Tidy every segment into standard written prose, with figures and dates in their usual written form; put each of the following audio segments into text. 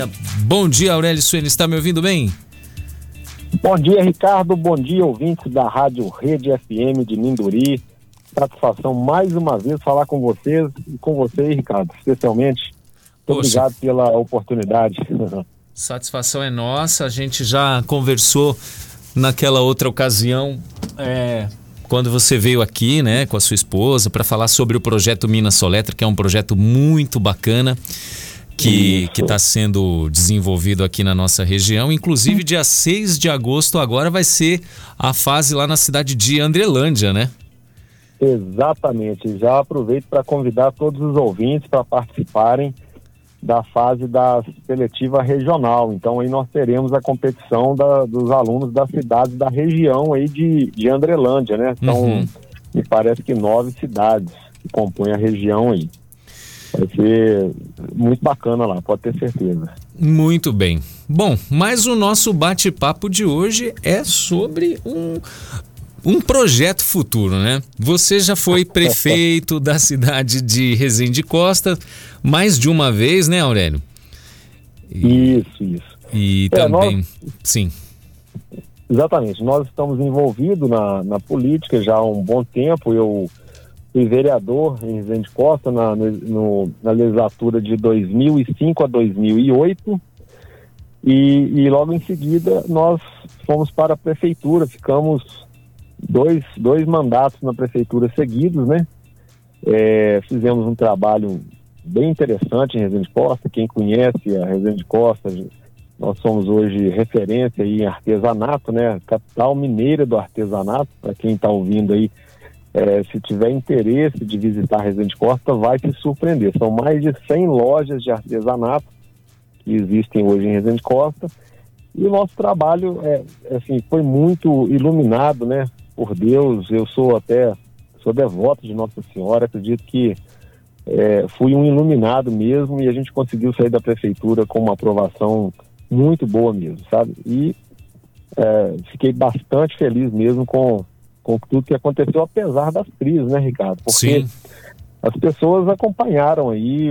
Bom dia, Aurélio Suene, está me ouvindo bem? Bom dia, Ricardo, bom dia, ouvintes da Rádio Rede FM de Minduri. Satisfação mais uma vez falar com vocês e com você, Ricardo, especialmente. Muito obrigado pela oportunidade. Satisfação é nossa, a gente já conversou naquela outra ocasião, quando você veio aqui, né, com a sua esposa, para falar sobre o projeto Minas Soletra, que é um projeto muito bacana, que está sendo desenvolvido aqui na nossa região. Inclusive, dia 6 de agosto agora vai ser a fase lá na cidade de Andrelândia, né? Exatamente. Já aproveito para convidar todos os ouvintes para participarem da fase da seletiva regional. Então, aí nós teremos a competição dos alunos das cidades da região aí de Andrelândia, né? São, me parece que 9 cidades que compõem a região aí. Vai ser muito bacana lá, pode ter certeza. Muito bem. Bom, mas o nosso bate-papo de hoje é sobre um projeto futuro, né? Você já foi prefeito da cidade de Resende Costa mais de uma vez, né, Aurélio? Isso. E também, sim. Exatamente, nós estamos envolvidos na política já há um bom tempo. Eu fui vereador em Resende Costa na legislatura de 2005 a 2008 e logo em seguida nós fomos para a prefeitura, ficamos dois mandatos na prefeitura seguidos, né? Fizemos um trabalho bem interessante em Resende Costa. Quem conhece a Resende Costa, nós somos hoje referência aí em artesanato, né? Capital mineira do artesanato. Para quem está ouvindo aí, se tiver interesse de visitar Resende Costa, vai se surpreender. São mais de 100 lojas de artesanato que existem hoje em Resende Costa. E o nosso trabalho foi muito iluminado, né, por Deus. Eu sou devoto de Nossa Senhora, acredito que fui um iluminado mesmo, e a gente conseguiu sair da prefeitura com uma aprovação muito boa mesmo, sabe? E fiquei bastante feliz mesmo com tudo que aconteceu, apesar das crises, né, Ricardo? Porque as pessoas acompanharam aí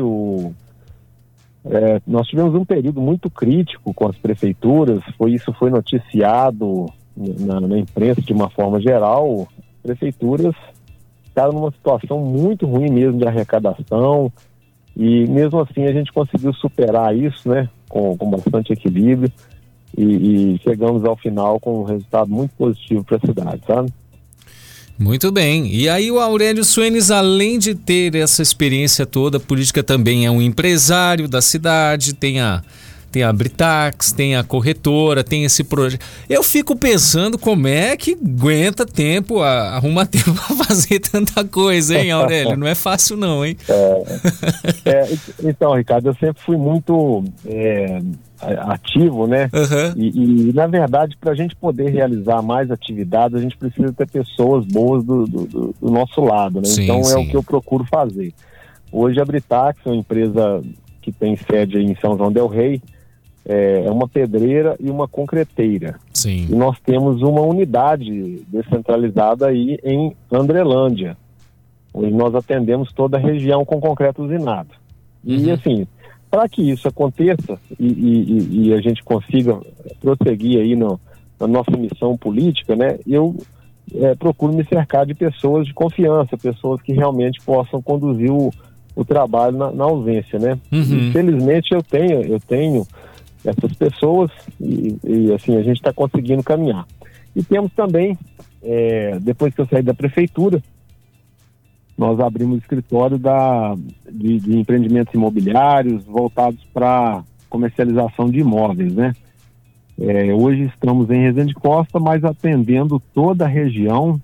nós tivemos um período muito crítico com as prefeituras, isso foi noticiado na imprensa de uma forma geral. Prefeituras ficaram numa situação muito ruim mesmo de arrecadação, e mesmo assim a gente conseguiu superar isso, né, com bastante equilíbrio, e chegamos ao final com um resultado muito positivo para a cidade, sabe? Muito bem. E aí o Aurélio Suene, além de ter essa experiência toda política, também é um empresário da cidade, tem a Britax, tem a corretora, tem esse projeto. Eu fico pensando como é que aguenta tempo, arruma tempo para fazer tanta coisa, hein, Aurélio? Não é fácil não, hein? Então, Ricardo, eu sempre fui muito ativo, né? E na verdade, para a gente poder realizar mais atividades, a gente precisa ter pessoas boas do nosso lado, né? Então é o que eu procuro fazer. Hoje a Britax é uma empresa que tem sede em São João del Rei, é uma pedreira e uma concreteira. Sim. E nós temos uma unidade descentralizada aí em Andrelândia, onde nós atendemos toda a região com concreto usinado. E assim, para que isso aconteça e a gente consiga prosseguir aí na nossa missão política, né, eu procuro me cercar de pessoas de confiança, pessoas que realmente possam conduzir o trabalho na ausência, né? Infelizmente eu tenho essas pessoas e assim a gente está conseguindo caminhar. E temos também, depois que eu saí da prefeitura, nós abrimos o escritório de empreendimentos imobiliários voltados para comercialização de imóveis, né? Hoje estamos em Resende Costa, mas atendendo toda a região,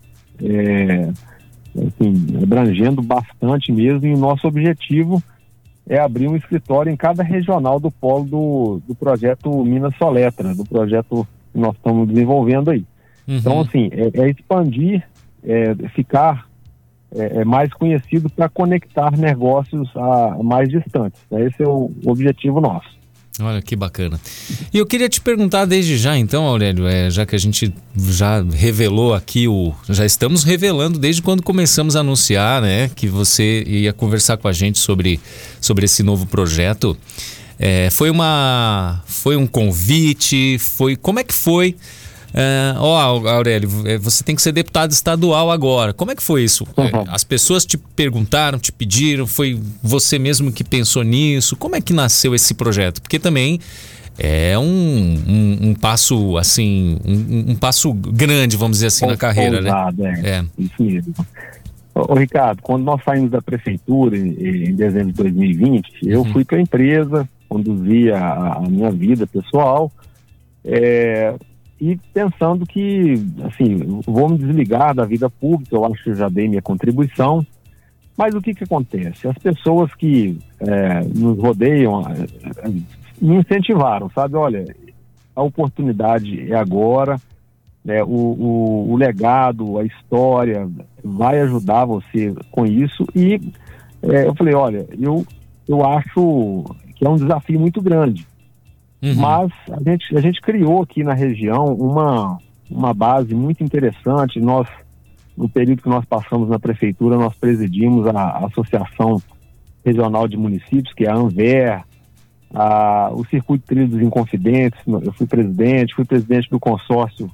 abrangendo bastante mesmo, e o nosso objetivo é abrir um escritório em cada regional do polo do projeto Minas Soletra, do projeto que nós estamos desenvolvendo aí. Então, assim, expandir, ficar mais conhecido para conectar negócios a mais distantes. Esse é o objetivo nosso. Olha que bacana. E eu queria te perguntar desde já então, Aurélio, já que a gente já revelou aqui, já estamos revelando desde quando começamos a anunciar, né, que você ia conversar com a gente sobre esse novo projeto. Foi um convite? Como é que foi? Aurélio, você tem que ser deputado estadual agora. Como é que foi isso? As pessoas te perguntaram, te pediram, foi você mesmo que pensou nisso? Como é que nasceu esse projeto? Porque também é um passo assim, um passo grande, vamos dizer assim, na carreira, né? Isso mesmo. Ô, Ricardo, quando nós saímos da prefeitura em dezembro de 2020, eu fui para a empresa, conduzi a minha vida pessoal, e pensando que, assim, vou me desligar da vida pública, eu acho que eu já dei minha contribuição, mas o que acontece? As pessoas que nos rodeiam me incentivaram, sabe? Olha, a oportunidade é agora, né? O legado, a história vai ajudar você com isso, e eu falei, olha, eu acho que é um desafio muito grande. Mas a gente criou aqui na região uma base muito interessante. Nós, no período que nós passamos na prefeitura, nós presidimos a Associação Regional de Municípios, que é a ANVER, o Circuito de Trilhos Inconfidentes. Eu fui presidente do consórcio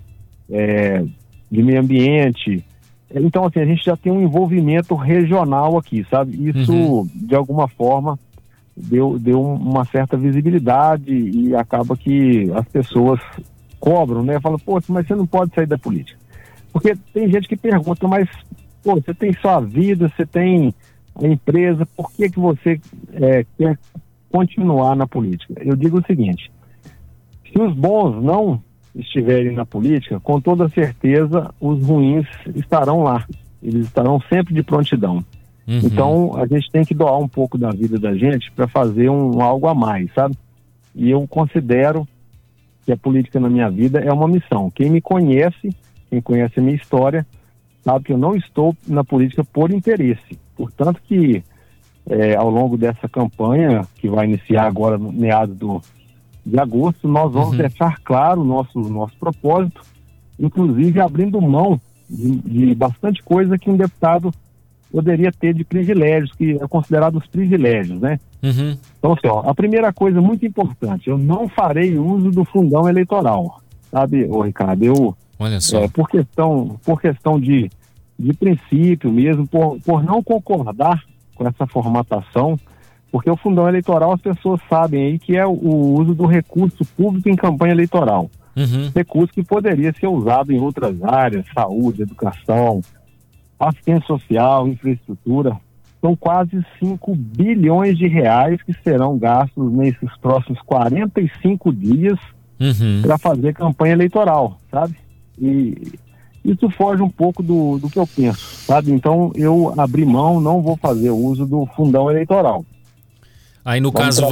de meio ambiente. Então, assim, a gente já tem um envolvimento regional aqui, sabe? Isso, de alguma forma, deu uma certa visibilidade, e acaba que as pessoas cobram, né? Falam, pô, mas você não pode sair da política. Porque tem gente que pergunta, mas, pô, você tem só a vida, você tem a empresa, por que você quer continuar na política? Eu digo o seguinte: se os bons não estiverem na política, com toda certeza os ruins estarão lá. Eles estarão sempre de prontidão. Então, a gente tem que doar um pouco da vida da gente para fazer algo a mais, sabe? E eu considero que a política na minha vida é uma missão. Quem me conhece, quem conhece a minha história, sabe que eu não estou na política por interesse. Portanto que, ao longo dessa campanha, que vai iniciar agora no meados de agosto, nós vamos deixar claro o nosso propósito, inclusive abrindo mão de bastante coisa que um deputado poderia ter de privilégios, que é considerado os privilégios, né? Então, assim, a primeira coisa muito importante, eu não farei uso do fundão eleitoral, sabe, Ricardo? Olha só. Por questão de princípio mesmo, por não concordar com essa formatação, porque o fundão eleitoral, as pessoas sabem aí que é o uso do recurso público em campanha eleitoral. Recurso que poderia ser usado em outras áreas, saúde, educação, assistência social, infraestrutura. São quase 5 bilhões de reais que serão gastos nesses próximos 45 dias para fazer campanha eleitoral, sabe? E isso foge um pouco do que eu penso, sabe? Então eu abri mão, não vou fazer uso do fundão eleitoral. Aí no caso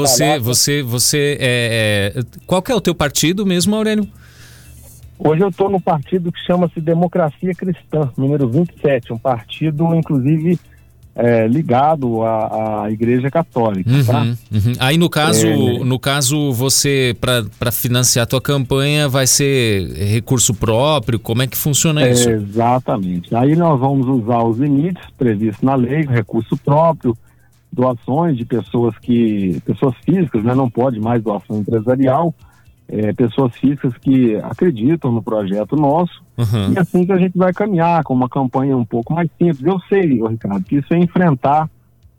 qual que é o teu partido mesmo, Aurélio? Hoje eu estou no partido que chama-se Democracia Cristã, número 27, um partido, inclusive, ligado à Igreja Católica, tá? Aí no caso você, para financiar a tua campanha, vai ser recurso próprio? Como é que funciona isso? Exatamente. Aí nós vamos usar os limites previstos na lei, recurso próprio, doações de pessoas físicas, né? Não pode mais doação empresarial, pessoas físicas que acreditam no projeto nosso, e assim que a gente vai caminhar com uma campanha um pouco mais simples. Eu sei, Ricardo, que isso é enfrentar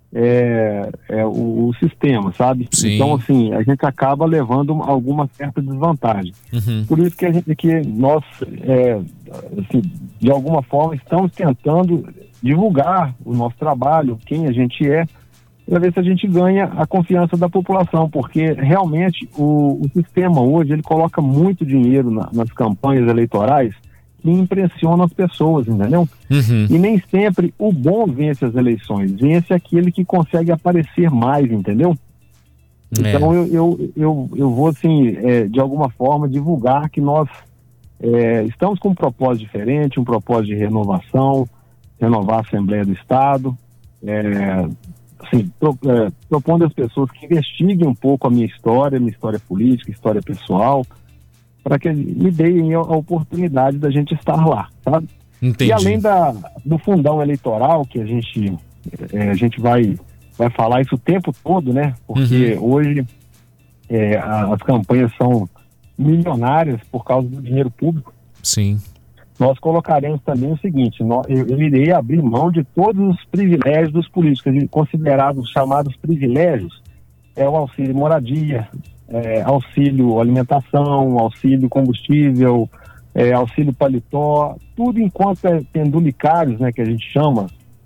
o sistema, sabe? Sim. Então, assim, a gente acaba levando alguma certa desvantagem. Por isso que nós, assim, de alguma forma, estamos tentando divulgar o nosso trabalho, quem a gente é, para ver se a gente ganha a confiança da população, porque realmente o sistema hoje, ele coloca muito dinheiro nas campanhas eleitorais que impressionam as pessoas, entendeu? E nem sempre o bom vence as eleições, vence aquele que consegue aparecer mais, entendeu? Então eu vou, assim, de alguma forma, divulgar que nós estamos com um propósito diferente, um propósito de renovação, renovar a Assembleia do Estado, assim, propondo às pessoas que investiguem um pouco a minha história política, história pessoal, para que me deem a oportunidade da gente estar lá, sabe? Entendi. E além do fundão eleitoral, que a gente vai falar isso o tempo todo, né? Porque hoje as campanhas são milionárias por causa do dinheiro público. Sim. Nós colocaremos também o seguinte: eu irei abrir mão de todos os privilégios dos políticos, considerados chamados privilégios, o auxílio moradia, auxílio alimentação, auxílio combustível, auxílio paletó, tudo enquanto pendulicários, né, que a gente chama,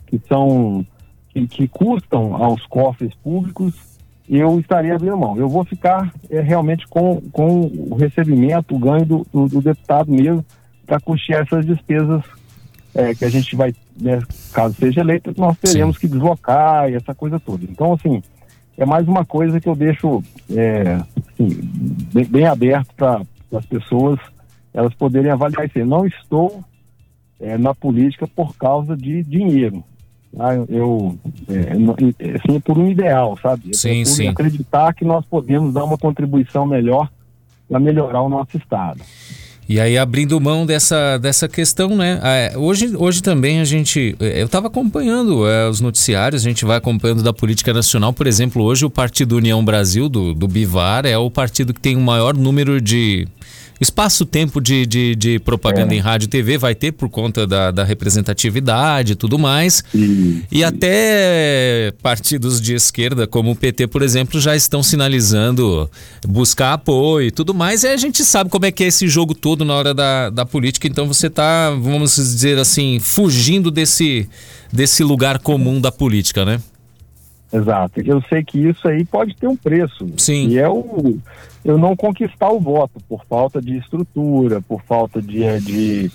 que custam aos cofres públicos, eu estarei abrindo mão. Eu vou ficar realmente com o recebimento, o ganho do deputado mesmo, para custear essas despesas que a gente vai, né, caso seja eleito, nós teremos que deslocar e essa coisa toda. Então, assim, é mais uma coisa que eu deixo assim, bem aberto para as pessoas elas poderem avaliar isso. Eu não estou na política por causa de dinheiro. Tá? Assim, é por um ideal, sabe? Sim, sim. Acreditar que nós podemos dar uma contribuição melhor para melhorar o nosso estado. E aí, abrindo mão dessa questão, né? Hoje também eu estava acompanhando os noticiários, a gente vai acompanhando da política nacional. Por exemplo, hoje o Partido União Brasil, do Bivar, é o partido que tem o maior número de espaço-tempo de propaganda em rádio e TV, vai ter por conta da representatividade e tudo mais. E até partidos de esquerda, como o PT, por exemplo, já estão sinalizando buscar apoio e tudo mais. E a gente sabe como é que é esse jogo todo na hora da política. Então você está, vamos dizer assim, fugindo desse lugar comum da política, né? Exato. Eu sei que isso aí pode ter um preço. Sim. E eu não conquistar o voto por falta de estrutura, por falta de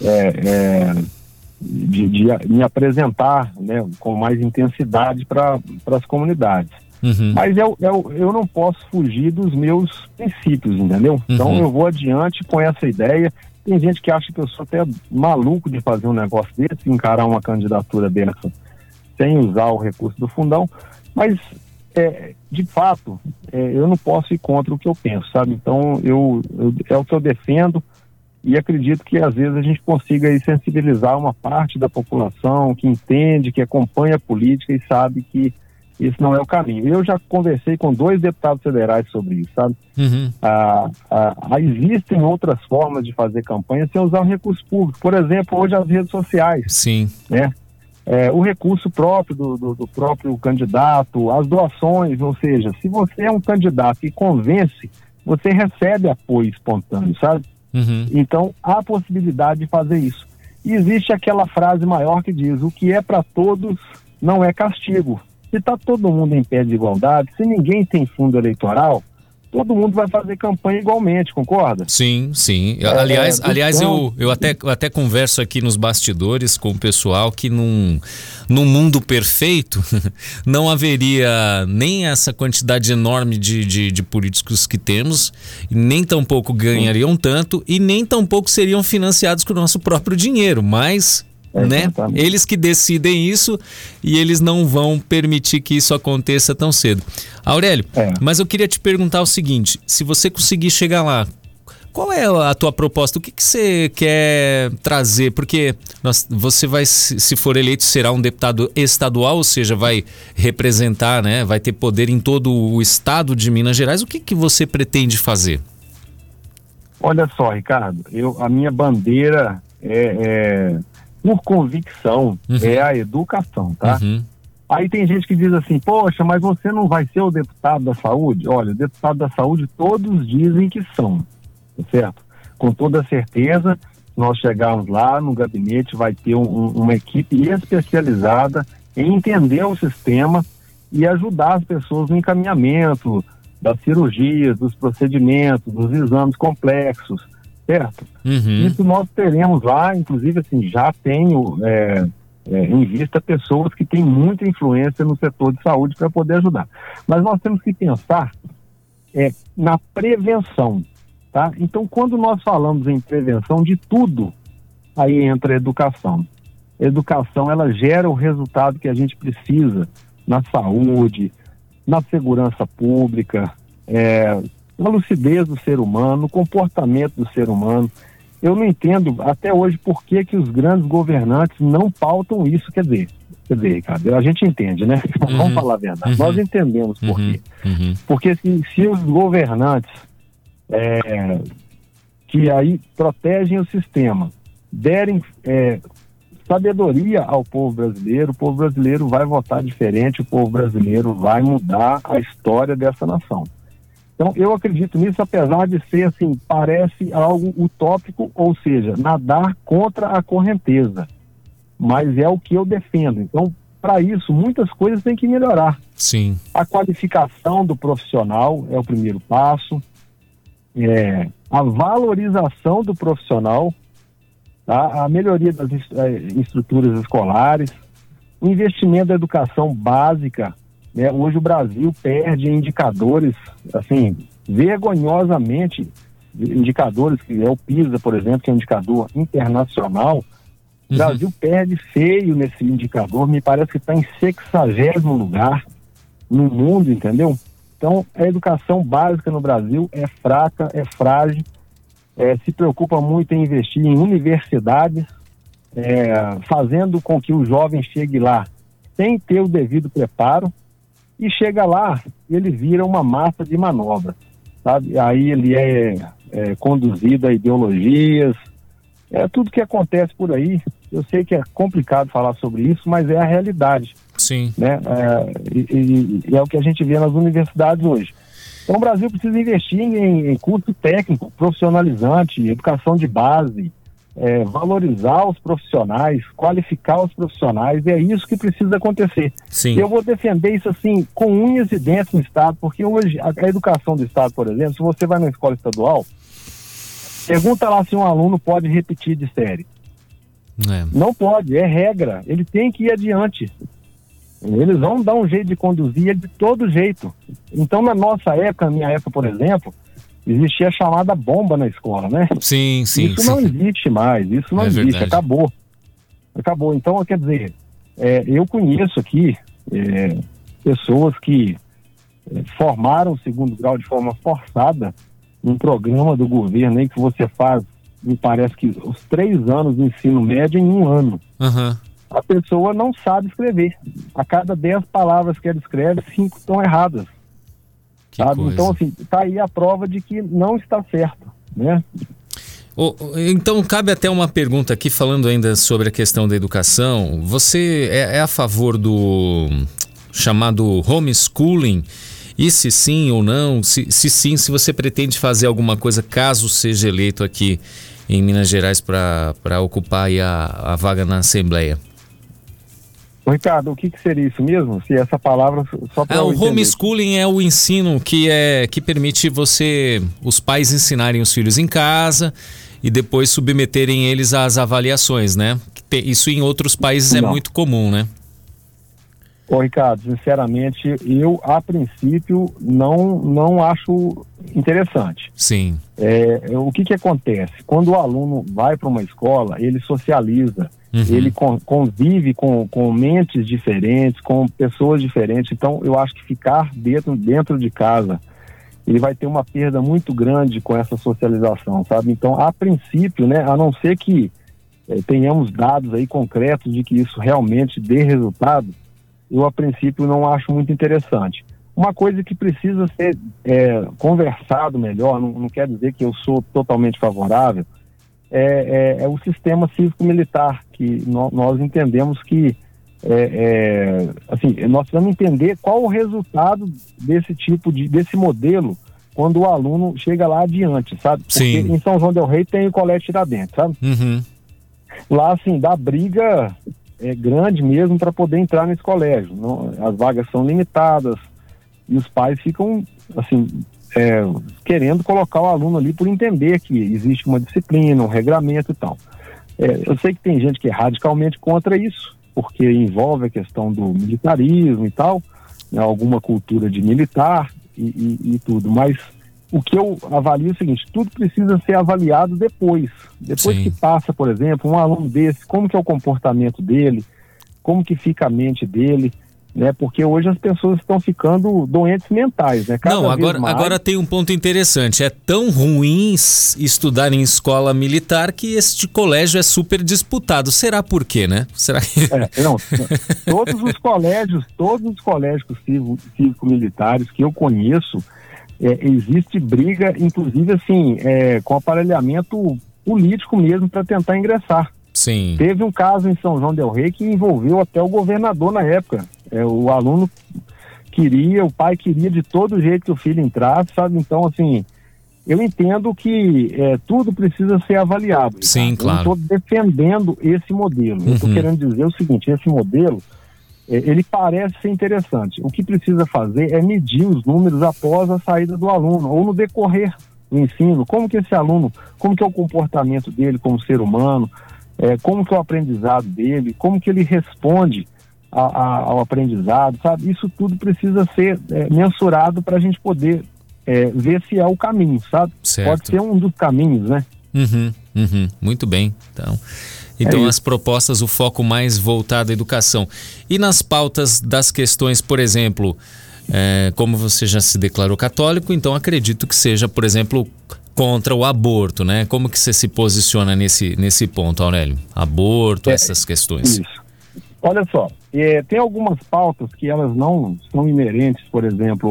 me apresentar, né, com mais intensidade para as comunidades. Uhum. Mas eu não posso fugir dos meus princípios, entendeu? Então eu vou adiante com essa ideia. Tem gente que acha que eu sou até maluco de fazer um negócio desse, encarar uma candidatura dessa sem usar o recurso do fundão, mas de fato eu não posso ir contra o que eu penso, sabe? Então é o que eu defendo e acredito que às vezes a gente consiga aí sensibilizar uma parte da população que entende, que acompanha a política e sabe que esse não é o caminho. Eu já conversei com 2 deputados federais sobre isso, sabe? Uhum. Existem outras formas de fazer campanha sem usar o recurso público. Por exemplo, hoje as redes sociais. Sim. Né? O recurso próprio do próprio candidato, as doações, ou seja, se você é um candidato que convence, você recebe apoio espontâneo, sabe? Uhum. Então, há a possibilidade de fazer isso. E existe aquela frase maior que diz: o que é para todos não é castigo. Se está todo mundo em pé de igualdade, se ninguém tem fundo eleitoral, todo mundo vai fazer campanha igualmente, concorda? Sim, sim. Aliás, eu até converso aqui nos bastidores com o pessoal que num mundo perfeito não haveria nem essa quantidade enorme de políticos que temos, nem tampouco ganhariam tanto e nem tampouco seriam financiados com o nosso próprio dinheiro, mas... né? Eles que decidem isso e eles não vão permitir que isso aconteça tão cedo. Aurélio, mas eu queria te perguntar o seguinte: se você conseguir chegar lá, qual é a tua proposta? O que você quer trazer? Porque você vai, se for eleito, será um deputado estadual, ou seja, vai representar, né? Vai ter poder em todo o estado de Minas Gerais. O que você pretende fazer? Olha só, Ricardo, a minha bandeira por convicção, é a educação, tá? Uhum. Aí tem gente que diz assim: poxa, mas você não vai ser o deputado da saúde? Olha, o deputado da saúde todos dizem que são, certo? Com toda certeza, nós chegarmos lá no gabinete, vai ter uma equipe especializada em entender o sistema e ajudar as pessoas no encaminhamento das cirurgias, dos procedimentos, dos exames complexos, certo? Uhum. Isso nós teremos lá, inclusive assim, já tenho em vista pessoas que têm muita influência no setor de saúde para poder ajudar. Mas nós temos que pensar na prevenção, tá? Então, quando nós falamos em prevenção de tudo, aí entra a educação. A educação, ela gera o resultado que a gente precisa na saúde, na segurança pública, na lucidez do ser humano, no comportamento do ser humano. Eu não entendo até hoje por que os grandes governantes não pautam isso. Quer dizer, Quer dizer, Ricardo, a gente entende, né? Vamos falar a verdade. Nós entendemos por quê. Porque se os governantes que aí protegem o sistema derem sabedoria ao povo brasileiro, o povo brasileiro vai votar diferente, o povo brasileiro vai mudar a história dessa nação. Então, eu acredito nisso, apesar de ser, assim, parece algo utópico, ou seja, nadar contra a correnteza. Mas é o que eu defendo. Então, para isso, muitas coisas têm que melhorar. Sim. A qualificação do profissional é o primeiro passo. A valorização do profissional, tá? A melhoria das estruturas escolares, o investimento da educação básica, né? Hoje o Brasil perde indicadores, assim, vergonhosamente, indicadores, que é o PISA, por exemplo, que é um indicador internacional. O Brasil perde feio nesse indicador, me parece que está em 60º lugar no mundo, entendeu? Então, a educação básica no Brasil é fraca, é frágil, se preocupa muito em investir em universidades, fazendo com que o jovem chegue lá sem ter o devido preparo, e chega lá, ele vira uma massa de manobra, sabe? Aí ele é conduzido a ideologias, tudo que acontece por aí. Eu sei que é complicado falar sobre isso, mas é a realidade. Sim. Né? E é o que a gente vê nas universidades hoje. Então o Brasil precisa investir em curso técnico, profissionalizante, educação de base, valorizar os profissionais, qualificar os profissionais, é isso que precisa acontecer. Sim. Eu vou defender isso assim, com unhas e dentes no Estado, porque hoje a educação do Estado, por exemplo, se você vai na escola estadual, pergunta lá se um aluno pode repetir de série. Não pode, é regra, ele tem que ir adiante. Eles vão dar um jeito de conduzir de todo jeito. Então, na nossa época, na minha época, por exemplo, existia a chamada bomba na escola, né? Sim. Isso não existe mais, isso não existe, verdade. Acabou. Então, quer dizer, eu conheço aqui pessoas que formaram o segundo grau de forma forçada, um programa do governo aí que você faz, me parece que os 3 anos de ensino médio em 1 ano. A pessoa não sabe escrever. A cada 10 palavras que ela escreve, 5 estão erradas. Sabe? Então, assim, tá aí a prova de que não está certo, né? Então, cabe até uma pergunta aqui, falando ainda sobre a questão da educação. Você é a favor do chamado homeschooling? E se sim ou não? Se sim, se você pretende fazer alguma coisa caso seja eleito aqui em Minas Gerais para ocupar aí a vaga na Assembleia. Ricardo, o que seria isso mesmo? Se essa palavra só para o homeschooling é o ensino que permite os pais ensinarem os filhos em casa e depois submeterem eles às avaliações, né? Isso em outros países é muito comum, né? Ricardo, sinceramente, eu a princípio não acho interessante. Sim. O que acontece? Quando o aluno vai para uma escola, ele socializa, ele convive com mentes diferentes, com pessoas diferentes. Então, eu acho que ficar dentro de casa, ele vai ter uma perda muito grande com essa socialização, sabe? Então, a princípio, né, a não ser que tenhamos dados aí concretos de que isso realmente dê resultado, eu a princípio não acho muito interessante. Uma coisa que precisa ser conversado melhor, não quer dizer que eu sou totalmente favorável, é o sistema cívico-militar, que nós entendemos que assim, nós precisamos entender qual o resultado desse modelo quando o aluno chega lá adiante, sabe? Porque Sim. Em São João del Rei tem o Colégio Tiradentes, sabe? Lá, assim, dá briga grande mesmo para poder entrar nesse colégio. As vagas são limitadas e os pais ficam, assim, querendo colocar o aluno ali por entender que existe uma disciplina, um regramento e tal. Eu sei que tem gente que é radicalmente contra isso, porque envolve a questão do militarismo e tal, né, alguma cultura de militar e tudo, mas o que eu avalio é o seguinte: tudo precisa ser avaliado depois Sim. que passa, por exemplo, um aluno desse, como que é o comportamento dele, como que fica a mente dele, né? Porque hoje as pessoas estão ficando doentes mentais, né? Não, agora tem um ponto interessante. É tão ruim estudar em escola militar que este colégio é super disputado. Será por quê, né? Será que... Não, todos os colégios cívico-militares que eu conheço, existe briga, inclusive assim, com aparelhamento político mesmo para tentar ingressar. Sim. Teve um caso em São João del Rei que envolveu até o governador na época. O aluno o pai queria de todo jeito que o filho entrasse, sabe? Então, assim, eu entendo que tudo precisa ser avaliado. Sim, tá? claro. Eu não estou defendendo esse modelo. Eu estou querendo dizer o seguinte, esse modelo, ele parece ser interessante. O que precisa fazer é medir os números após a saída do aluno, ou no decorrer do ensino. Como que esse aluno, como que é o comportamento dele como ser humano, como que é o aprendizado dele, como que ele responde ao aprendizado, sabe? Isso tudo precisa ser mensurado para a gente poder ver se é o caminho, sabe? Certo. Pode ser um dos caminhos, né? Muito bem. Então as propostas, o foco mais voltado à educação. E nas pautas das questões, por exemplo, como você já se declarou católico, então acredito que seja, por exemplo, contra o aborto, né? Como que você se posiciona nesse ponto, Aurélio? Aborto, essas questões. Isso. Olha só, tem algumas pautas que elas não são inerentes, por exemplo,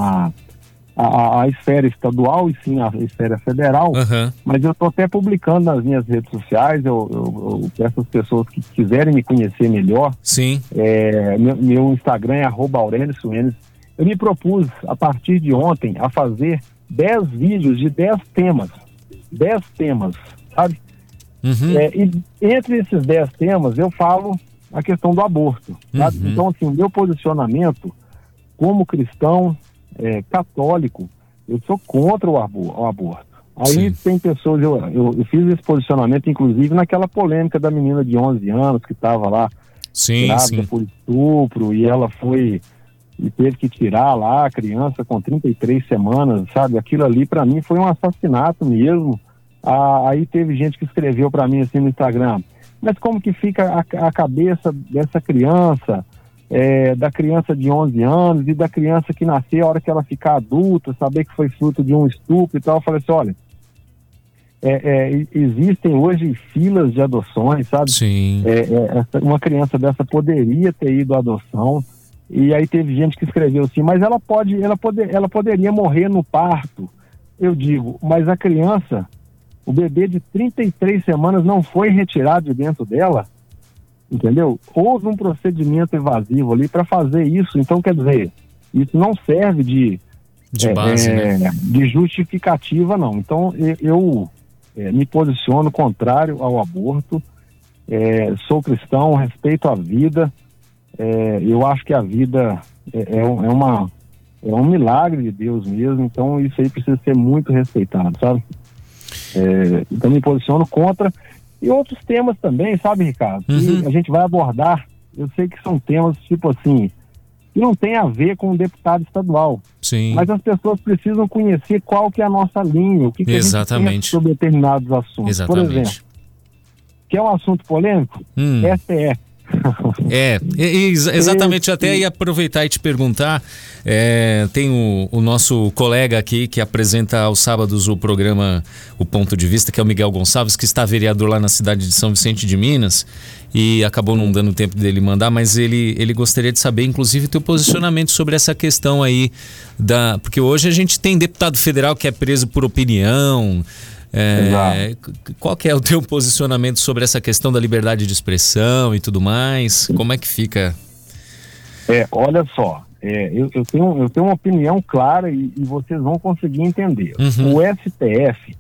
a esfera estadual e sim a esfera federal, mas eu estou até publicando nas minhas redes sociais, eu peço às pessoas que quiserem me conhecer melhor. Sim. Meu Instagram é @Aurélio Suenes. Eu me propus, a partir de ontem, a fazer 10 vídeos de 10 temas. 10 temas, sabe? E entre esses 10 temas eu falo a questão do aborto, sabe? Então, assim, o meu posicionamento como cristão católico, eu sou contra o aborto. Aí tem pessoas, eu fiz esse posicionamento, inclusive, naquela polêmica da menina de 11 anos que estava lá grávida por estupro, e ela foi e teve que tirar lá a criança com 33 semanas, sabe? Aquilo ali para mim foi um assassinato mesmo. Aí teve gente que escreveu para mim assim no Instagram, mas como que fica a cabeça dessa criança, da criança de 11 anos e da criança que nascer a hora que ela ficar adulta, saber que foi fruto de um estupro e tal? Eu falei assim, olha, existem hoje filas de adoções, sabe? Sim. Uma criança dessa poderia ter ido à adoção. E aí teve gente que escreveu assim, mas ela poderia morrer no parto. Eu digo, mas a criança, o bebê de 33 semanas não foi retirado de dentro dela, entendeu? Houve um procedimento evasivo ali para fazer isso. Então, quer dizer, isso não serve de base, né? De justificativa, não. Então, eu me posiciono contrário ao aborto, sou cristão, respeito a vida. Eu acho que a vida é um milagre de Deus mesmo, então isso aí precisa ser muito respeitado, sabe? Então me posiciono contra. E outros temas também, sabe, Ricardo? Que a gente vai abordar, eu sei que são temas tipo assim, que não tem a ver com o deputado estadual. Sim. Mas as pessoas precisam conhecer qual que é a nossa linha, o que a gente pensa sobre determinados assuntos. Exatamente. Por exemplo, quer um assunto polêmico? STF. Exatamente, até ia aproveitar e te perguntar, tem o nosso colega aqui que apresenta aos sábados o programa O Ponto de Vista, que é o Miguel Gonçalves, que está vereador lá na cidade de São Vicente de Minas, e acabou não dando tempo dele mandar, mas ele gostaria de saber, inclusive, teu posicionamento sobre essa questão aí, porque hoje a gente tem deputado federal que é preso por opinião. Qual que é o teu posicionamento sobre essa questão da liberdade de expressão e tudo mais? Como é que fica? Olha só, eu tenho uma opinião clara e vocês vão conseguir entender. O STF,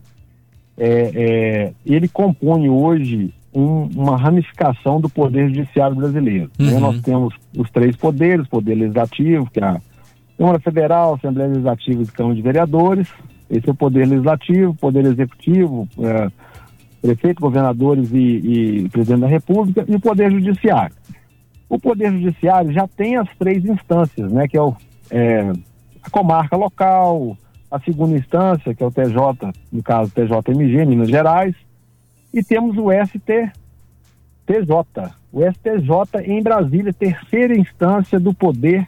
ele compõe hoje uma ramificação do Poder Judiciário brasileiro. Nós temos os 3 poderes, Poder Legislativo, que é a Câmara Federal, Assembleia Legislativa e Câmara de Vereadores. Esse é o Poder Legislativo, Poder Executivo, prefeito, governadores e presidente da República, e o Poder Judiciário. O Poder Judiciário já tem as 3 instâncias, né, que é a comarca local, a segunda instância, que é o TJ, no caso TJMG, Minas Gerais, e temos o TJ. O STJ em Brasília, terceira instância do poder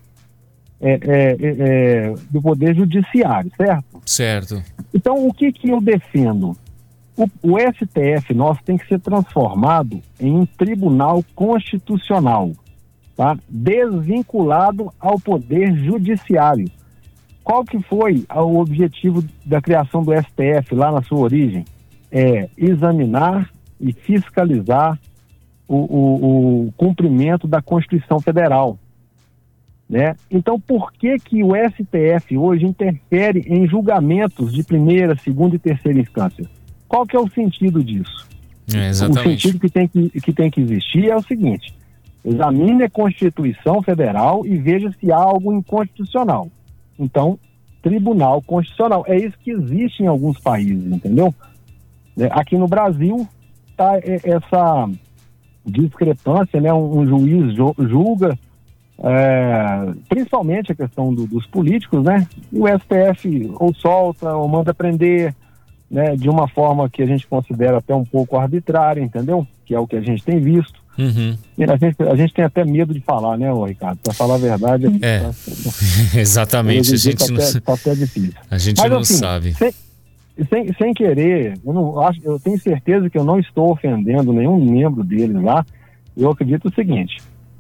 do poder judiciário, certo? Certo. Então, o que eu defendo? O STF nosso tem que ser transformado em um tribunal constitucional, tá? Desvinculado ao poder judiciário. Qual que foi o objetivo da criação do STF lá na sua origem? Examinar e fiscalizar o cumprimento da Constituição Federal, né? Então, por que o STF hoje interfere em julgamentos de primeira, segunda e terceira instância? Qual que é o sentido disso? Exatamente. O sentido que tem que existir é o seguinte: examine a Constituição Federal e veja se há algo inconstitucional. Então, Tribunal Constitucional. É isso que existe em alguns países, entendeu? Aqui no Brasil está essa discrepância, né? Um juiz julga principalmente a questão dos políticos, né? E o STF ou solta ou manda prender, né? De uma forma que a gente considera até um pouco arbitrária, entendeu? Que é o que a gente tem visto. Uhum. E a gente tem até medo de falar, né, Ricardo? Para falar a verdade, exatamente. A gente tá até difícil. A gente Mas, não assim, sabe. Sem querer, eu tenho certeza que eu não estou ofendendo nenhum membro deles lá. Eu acredito o seguinte: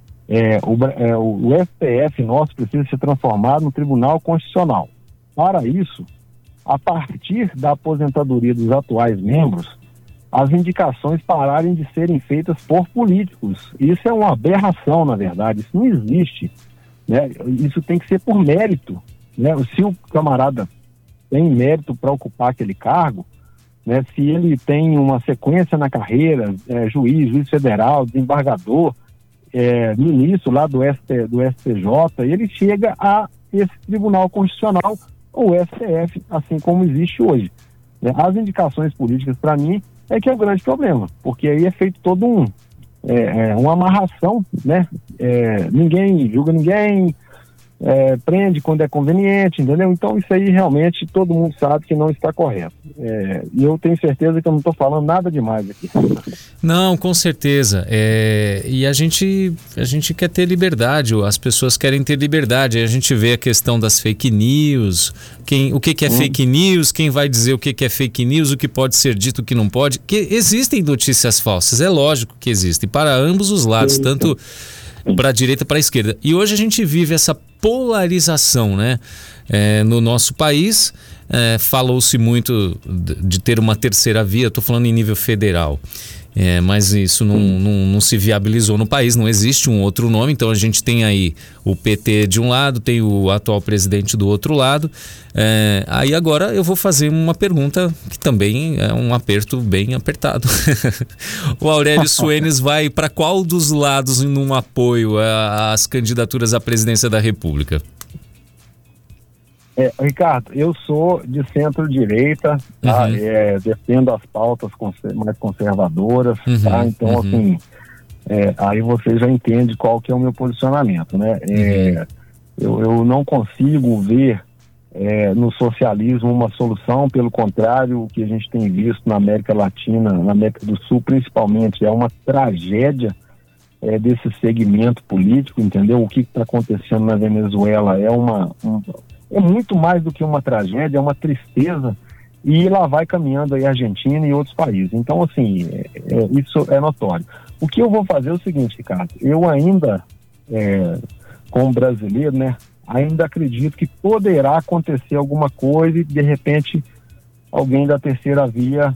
o STF nosso precisa ser transformado no Tribunal Constitucional. Para isso, a partir da aposentadoria dos atuais membros, as indicações pararem de serem feitas por políticos. Isso é uma aberração, na verdade. Isso não existe, né? Isso tem que ser por mérito, né? Se o camarada tem mérito para ocupar aquele cargo, né? Se ele tem uma sequência na carreira, juiz federal, desembargador, ministro lá do STJ, ele chega a esse Tribunal Constitucional, ou STF, assim como existe hoje, né? As indicações políticas, para mim, é que é o grande problema, porque aí é feito todo uma amarração, né? Ninguém julga ninguém, prende quando é conveniente, entendeu? Então isso aí realmente todo mundo sabe que não está correto. E eu tenho certeza que eu não estou falando nada demais aqui. Não, com certeza. E a gente quer ter liberdade, as pessoas querem ter liberdade. A gente vê a questão das fake news, o que é fake news, quem vai dizer o que é fake news, o que pode ser dito, o que não pode. Que existem notícias falsas, é lógico que existem, para ambos os lados, tanto para a direita, para a esquerda. E hoje a gente vive essa polarização, né? No nosso país, falou-se muito de ter uma terceira via, estou falando em nível federal. Mas isso não se viabilizou no país, não existe um outro nome. Então a gente tem aí o PT de um lado, tem o atual presidente do outro lado. Aí agora eu vou fazer uma pergunta que também é um aperto bem apertado. O Aurélio Suenes vai para qual dos lados num apoio às candidaturas à presidência da República? Ricardo, eu sou de centro-direita, tá? Defendo as pautas mais conservadoras, tá? Então, assim, aí você já entende qual que é o meu posicionamento, né? Eu não consigo ver no socialismo uma solução, pelo contrário, o que a gente tem visto na América Latina, na América do Sul principalmente, é uma tragédia desse segmento político, entendeu? O que está acontecendo na Venezuela é muito mais do que uma tragédia, é uma tristeza, e lá vai caminhando aí a Argentina e outros países. Então, assim, isso é notório. O que eu vou fazer é o seguinte, Ricardo, eu ainda, como brasileiro, né, ainda acredito que poderá acontecer alguma coisa e, de repente, alguém da terceira via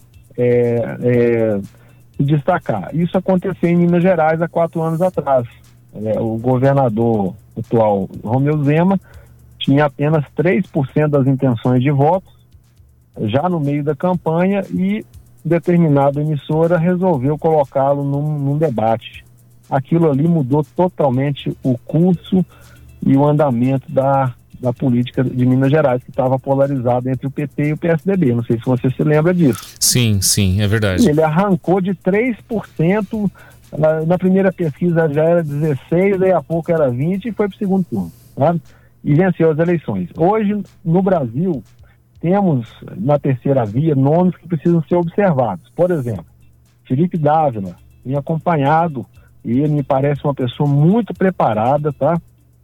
se destacar. Isso aconteceu em Minas Gerais há 4 anos atrás. O governador atual, Romeu Zema, tinha apenas 3% das intenções de votos, já no meio da campanha, e determinada emissora resolveu colocá-lo num debate. Aquilo ali mudou totalmente o curso e o andamento da política de Minas Gerais, que estava polarizada entre o PT e o PSDB. Não sei se você se lembra disso. Sim, é verdade. Ele arrancou de 3%, na primeira pesquisa já era 16%, daí a pouco era 20% e foi para o segundo turno, sabe? E venceu as eleições. Hoje, no Brasil, temos na terceira via nomes que precisam ser observados. Por exemplo, Felipe Dávila, tenho acompanhado e ele me parece uma pessoa muito preparada, tá?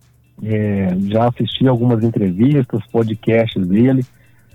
Já assisti algumas entrevistas, podcasts dele.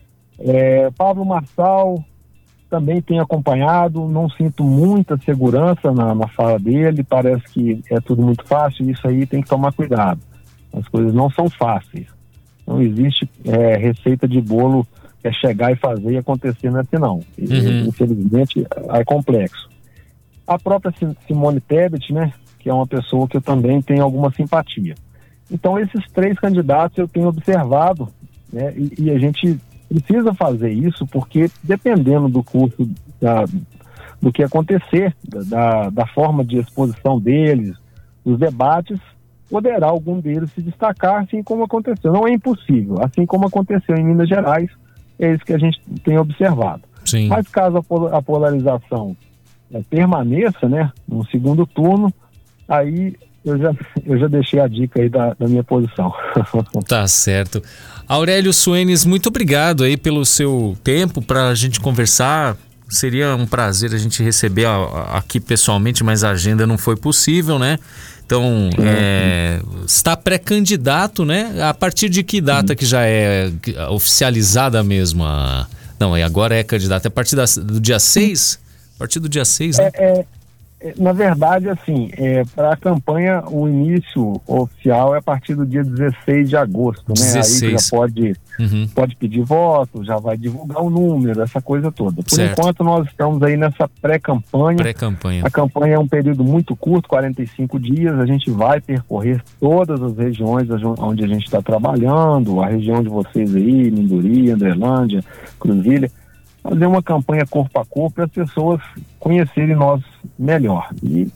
Pablo Marçal também tenho acompanhado, não sinto muita segurança na fala dele, parece que é tudo muito fácil, isso aí tem que tomar cuidado. As coisas não são fáceis. Não existe receita de bolo que é chegar e fazer e acontecer, não é assim não. Infelizmente é complexo. A própria Simone Tebet, né, que é uma pessoa que eu também tenho alguma simpatia. Então esses 3 candidatos eu tenho observado, né, e a gente precisa fazer isso porque dependendo do curso do que acontecer, da forma de exposição deles, dos debates, poderá algum deles se destacar, assim como aconteceu. Não é impossível, assim como aconteceu em Minas Gerais, é isso que a gente tem observado. Sim. Mas caso a polarização permaneça, né, no segundo turno, aí eu já deixei a dica aí da minha posição. Tá certo. Aurélio Suenes, muito obrigado aí pelo seu tempo para a gente conversar. Seria um prazer a gente receber aqui pessoalmente, mas a agenda não foi possível, né? Então, está pré-candidato, né? A partir de que data que já é oficializada mesmo? Não, agora é candidato. É a partir do dia 6? A partir do dia 6, né? Na verdade, assim, para a campanha, o início oficial é a partir do dia 16 de agosto, né? 16. Aí já pode pedir voto, já vai divulgar o número, essa coisa toda. Por Certo. enquanto, nós estamos aí nessa pré-campanha. A campanha é um período muito curto, 45 dias. A gente vai percorrer todas as regiões onde a gente está trabalhando, a região de vocês aí, Minduri, Andrelândia, Cruzilha. Fazer uma campanha corpo a corpo para as pessoas conhecerem nós melhor. E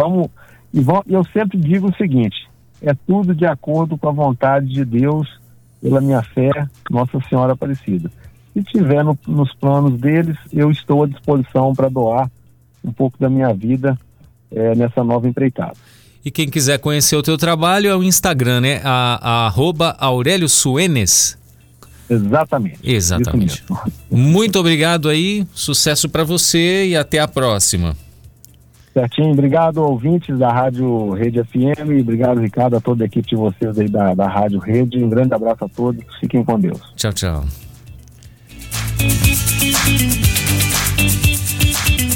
eu sempre digo o seguinte: é tudo de acordo com a vontade de Deus, pela minha fé, Nossa Senhora Aparecida. Se tiver nos planos deles, eu estou à disposição para doar um pouco da minha vida nessa nova empreitada. E quem quiser conhecer o teu trabalho é o Instagram, né? @Aurélio Suenes. Exatamente. Muito obrigado aí, sucesso para você e até a próxima. Certinho, obrigado ouvintes da Rádio Rede FM e obrigado, Ricardo, a toda a equipe de vocês aí da Rádio Rede. Um grande abraço a todos, fiquem com Deus. Tchau, tchau.